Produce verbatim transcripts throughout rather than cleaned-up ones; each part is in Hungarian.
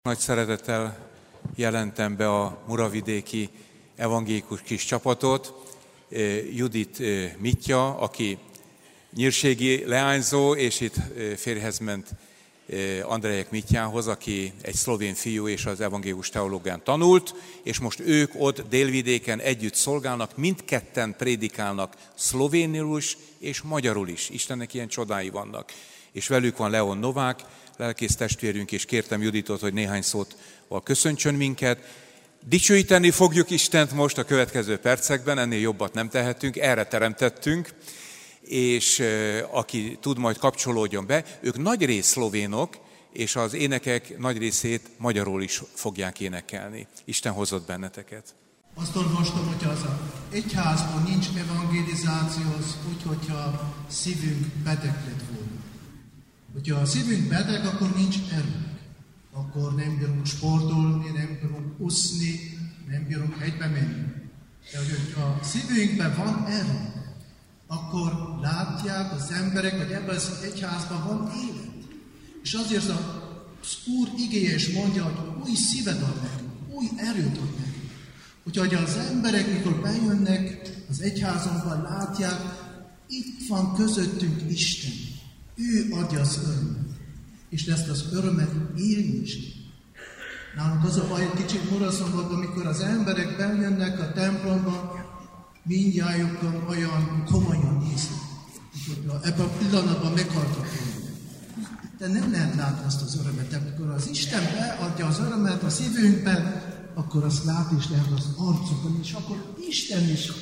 Nagy szeretettel jelentem be a muravidéki evangélikus kis csapatot. Judit Mitya, aki nyírségi leányzó, és itt férjhez ment Andrejek Mityához, aki egy szlovén fiú és az evangélikus teológián tanult, és most ők ott délvidéken együtt szolgálnak, mindketten prédikálnak szlovénul is és magyarul is. Istennek ilyen csodái vannak. És velük van Leon Novák, lelkész testvérünk, és kértem Juditot, hogy néhány szót köszöntsön minket. Dicsőíteni fogjuk Istent most a következő percekben, ennél jobbat nem tehetünk, erre teremtettünk, és aki tud, majd kapcsolódjon be. Ők nagyrészt szlovénok, és az énekek nagy részét magyarul is fogják énekelni. Isten hozott benneteket. Azt olvastam, hogy az egyházban nincs evangelizáció, úgy, hogyha szívünk beteg lett volna. Hogyha a szívünk beteg, akkor nincs erőnk. Akkor nem bírunk sportolni, nem bírunk úszni, nem bírunk hegybe menni. De hogyha a szívünkben van erő, akkor látják az emberek, hogy ebben az egyházban van élet. És azért az Úr igéje is mondja, hogy új szívet ad nekünk, új erőt ad nekünk. Úgyhogy az emberek, mikor bejönnek az egyházunkban, látják, itt van közöttünk Isten. Ő adja az örömet. És ezt az örömet élni is. Nálunk az a baj, egy kicsit Muraszombatban, amikor az emberek bejönnek a templomba, mindjájukkal olyan komolyan néznek. Ebben a pillanatban meghaltak volna. De nem lehet látni azt az örömet. De amikor az Isten beadja az örömet a szívünkben, akkor azt látni is lehet az arcokon, és akkor Isten is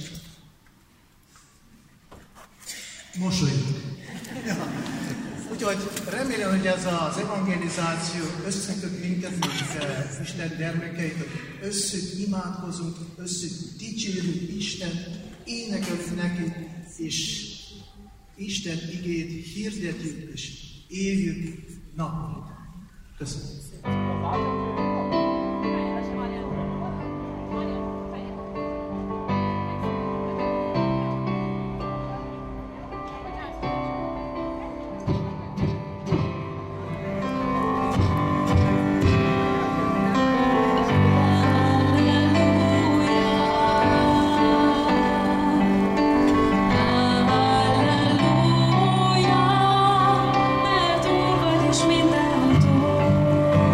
mosolyog. Ja. Úgyhogy remélem, hogy ez az evangelizáció összeköt minket, mint Isten gyermekeit, hogy összük imádkozunk, összük dicsérjük Istent, énekelünk neki, és Isten igét hirdetjük, és éljük naponta. Köszönöm. Mindenható.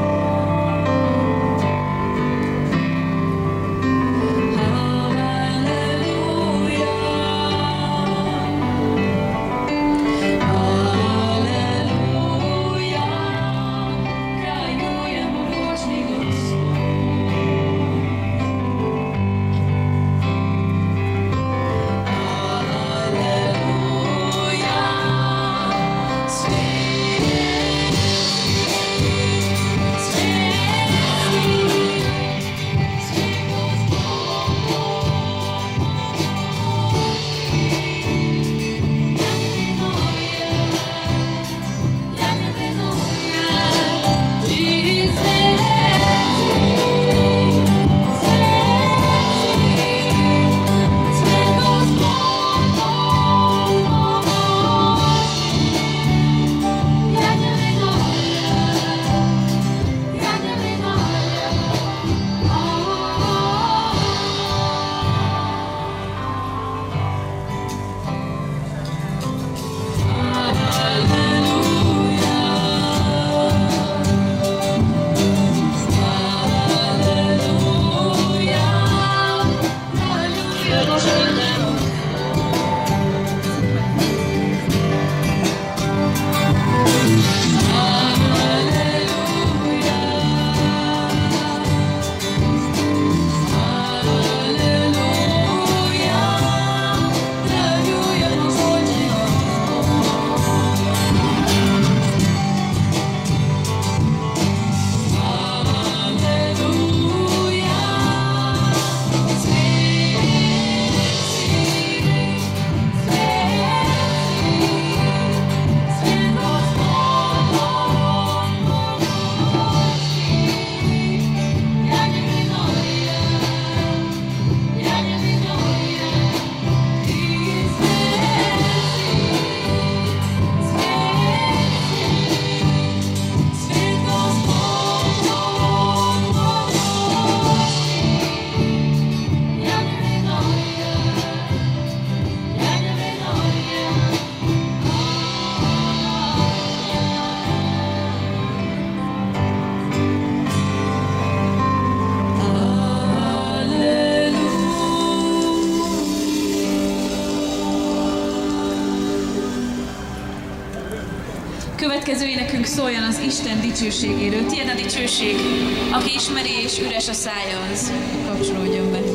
következő énekünk szóljon az Isten dicsőségéről. Tiéd a dicsőség, aki ismeri és üres a szája, az kapcsolódjon be.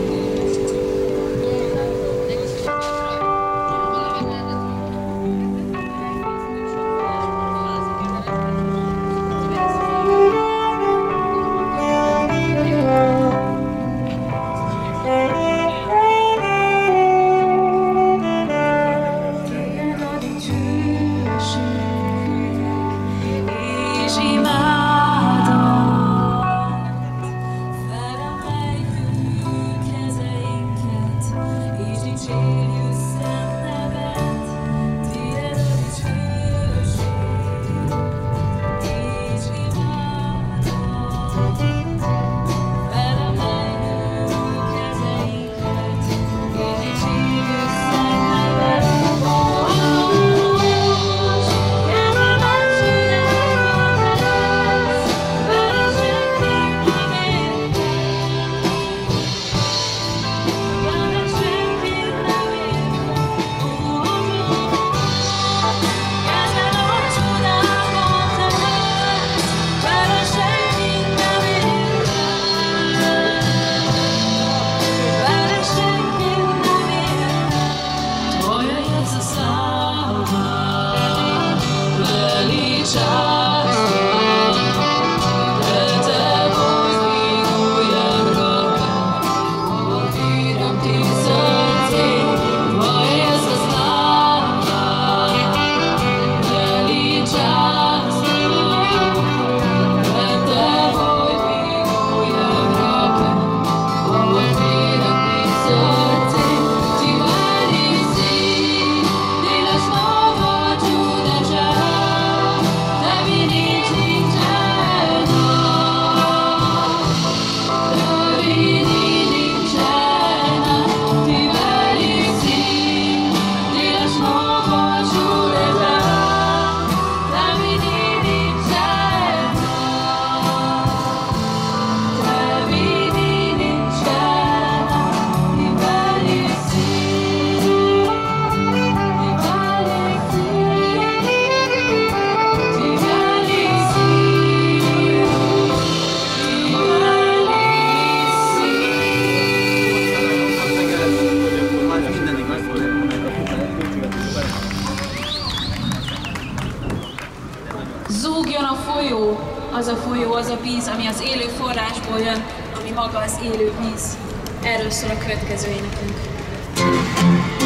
Zúgjon a folyó, az a folyó, az a víz, ami az élő forrásból jön, ami maga az élő víz. Erről szól a következő énekünk.